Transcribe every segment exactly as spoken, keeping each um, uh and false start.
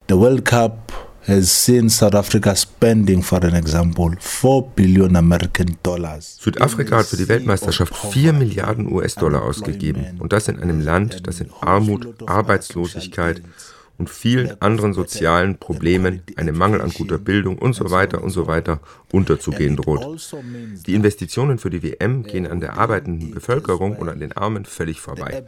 The World Cup has seen South Africa spending, for an example, four billion American dollars. Südafrika hat für die Weltmeisterschaft vier Milliarden U S-Dollar ausgegeben. Und das in einem Land, das in Armut, Arbeitslosigkeit und vielen anderen sozialen Problemen, einem Mangel an guter Bildung und so weiter und so weiter unterzugehen droht. Die Investitionen für die W M gehen an der arbeitenden Bevölkerung und an den Armen völlig vorbei.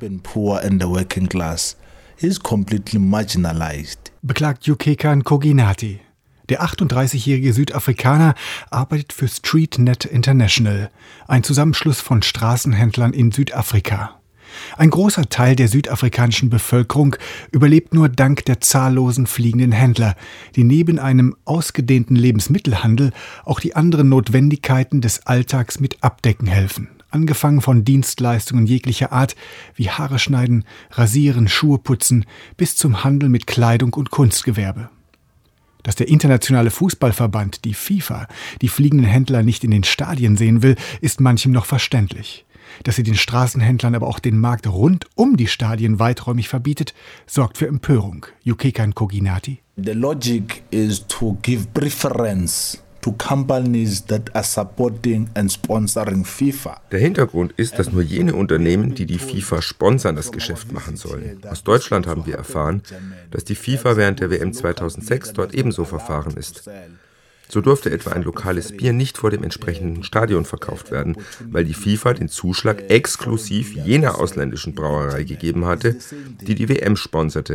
Beklagt Yukeka Koginati. Der achtunddreißigjährige Südafrikaner arbeitet für StreetNet International, ein Zusammenschluss von Straßenhändlern in Südafrika. Ein großer Teil der südafrikanischen Bevölkerung überlebt nur dank der zahllosen fliegenden Händler, die neben einem ausgedehnten Lebensmittelhandel auch die anderen Notwendigkeiten des Alltags mit abdecken helfen. Angefangen von Dienstleistungen jeglicher Art wie Haare schneiden, rasieren, Schuhe putzen bis zum Handel mit Kleidung und Kunstgewerbe. Dass der internationale Fußballverband, die FIFA, die fliegenden Händler nicht in den Stadien sehen will, ist manchem noch verständlich. Dass sie den Straßenhändlern aber auch den Markt rund um die Stadien weiträumig verbietet, sorgt für Empörung. Yukeka Koginati. The logic is to give preference to companies that are supporting and sponsoring FIFA. Der Hintergrund ist, dass nur jene Unternehmen, die die FIFA sponsern, das Geschäft machen sollen. Aus Deutschland haben wir erfahren, dass die FIFA während der W M zweitausendsechs dort ebenso verfahren ist. So durfte etwa ein lokales Bier nicht vor dem entsprechenden Stadion verkauft werden, weil die FIFA den Zuschlag exklusiv jener ausländischen Brauerei gegeben hatte, die die W M sponserte.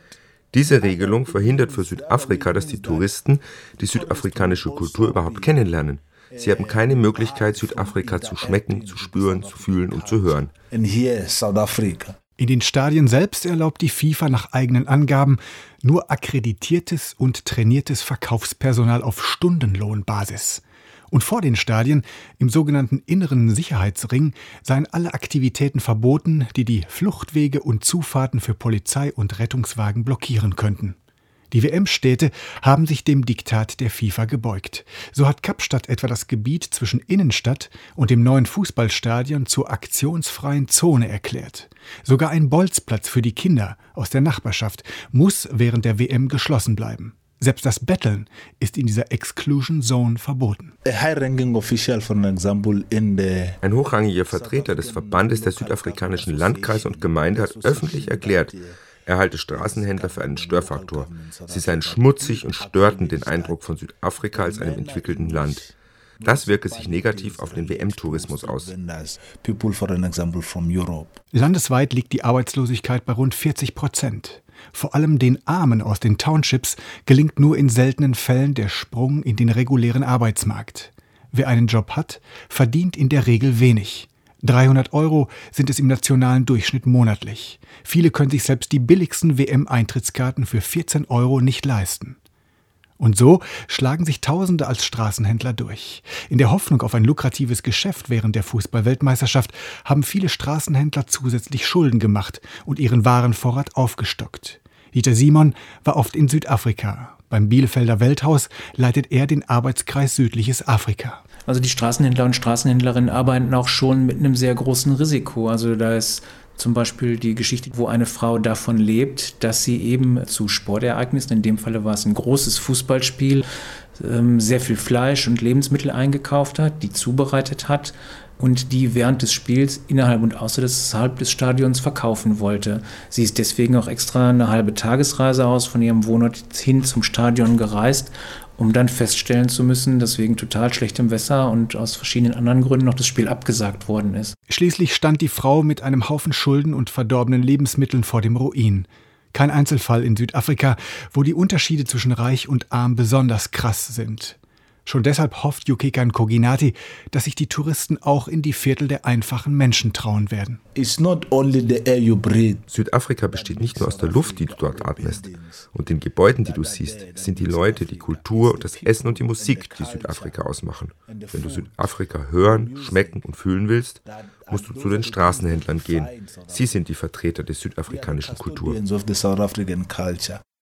Diese Regelung verhindert für Südafrika, dass die Touristen die südafrikanische Kultur überhaupt kennenlernen. Sie haben keine Möglichkeit, Südafrika zu schmecken, zu spüren, zu fühlen und zu hören. And here, South Africa. In den Stadien selbst erlaubt die FIFA nach eigenen Angaben nur akkreditiertes und trainiertes Verkaufspersonal auf Stundenlohnbasis. Und vor den Stadien, im sogenannten inneren Sicherheitsring, seien alle Aktivitäten verboten, die die Fluchtwege und Zufahrten für Polizei und Rettungswagen blockieren könnten. Die W M-Städte haben sich dem Diktat der FIFA gebeugt. So hat Kapstadt etwa das Gebiet zwischen Innenstadt und dem neuen Fußballstadion zur aktionsfreien Zone erklärt. Sogar ein Bolzplatz für die Kinder aus der Nachbarschaft muss während der W M geschlossen bleiben. Selbst das Betteln ist in dieser Exclusion Zone verboten. Ein hochrangiger Vertreter des Verbandes der südafrikanischen Landkreise und Gemeinde hat öffentlich erklärt, er halte Straßenhändler für einen Störfaktor. Sie seien schmutzig und störten den Eindruck von Südafrika als einem entwickelten Land. Das wirke sich negativ auf den W M-Tourismus aus. Landesweit liegt die Arbeitslosigkeit bei rund vierzig Prozent. Vor allem den Armen aus den Townships gelingt nur in seltenen Fällen der Sprung in den regulären Arbeitsmarkt. Wer einen Job hat, verdient in der Regel wenig. dreihundert Euro sind es im nationalen Durchschnitt monatlich. Viele können sich selbst die billigsten W M-Eintrittskarten für vierzehn Euro nicht leisten. Und so schlagen sich Tausende als Straßenhändler durch. In der Hoffnung auf ein lukratives Geschäft während der Fußball-Weltmeisterschaft haben viele Straßenhändler zusätzlich Schulden gemacht und ihren Warenvorrat aufgestockt. Dieter Simon war oft in Südafrika. Beim Bielefelder Welthaus leitet er den Arbeitskreis Südliches Afrika. Also die Straßenhändler und Straßenhändlerinnen arbeiten auch schon mit einem sehr großen Risiko. Also da ist zum Beispiel die Geschichte, wo eine Frau davon lebt, dass sie eben zu Sportereignissen, in dem Falle war es ein großes Fußballspiel, sehr viel Fleisch und Lebensmittel eingekauft hat, die zubereitet hat und die während des Spiels innerhalb und außerhalb des Stadions verkaufen wollte. Sie ist deswegen auch extra eine halbe Tagesreise aus von ihrem Wohnort hin zum Stadion gereist, um dann feststellen zu müssen, dass wegen total schlechtem Wetter und aus verschiedenen anderen Gründen noch das Spiel abgesagt worden ist. Schließlich stand die Frau mit einem Haufen Schulden und verdorbenen Lebensmitteln vor dem Ruin. Kein Einzelfall in Südafrika, wo die Unterschiede zwischen Reich und Arm besonders krass sind. Schon deshalb hofft Yukeka Koginati, dass sich die Touristen auch in die Viertel der einfachen Menschen trauen werden. It's not only the air you breathe. Südafrika besteht nicht nur aus der Luft, die du dort atmest und den Gebäuden, die du siehst. Es sind die Leute, die Kultur, das Essen und die Musik, die Südafrika ausmachen. Wenn du Südafrika hören, schmecken und fühlen willst, musst du zu den Straßenhändlern gehen. Sie sind die Vertreter der südafrikanischen Kultur.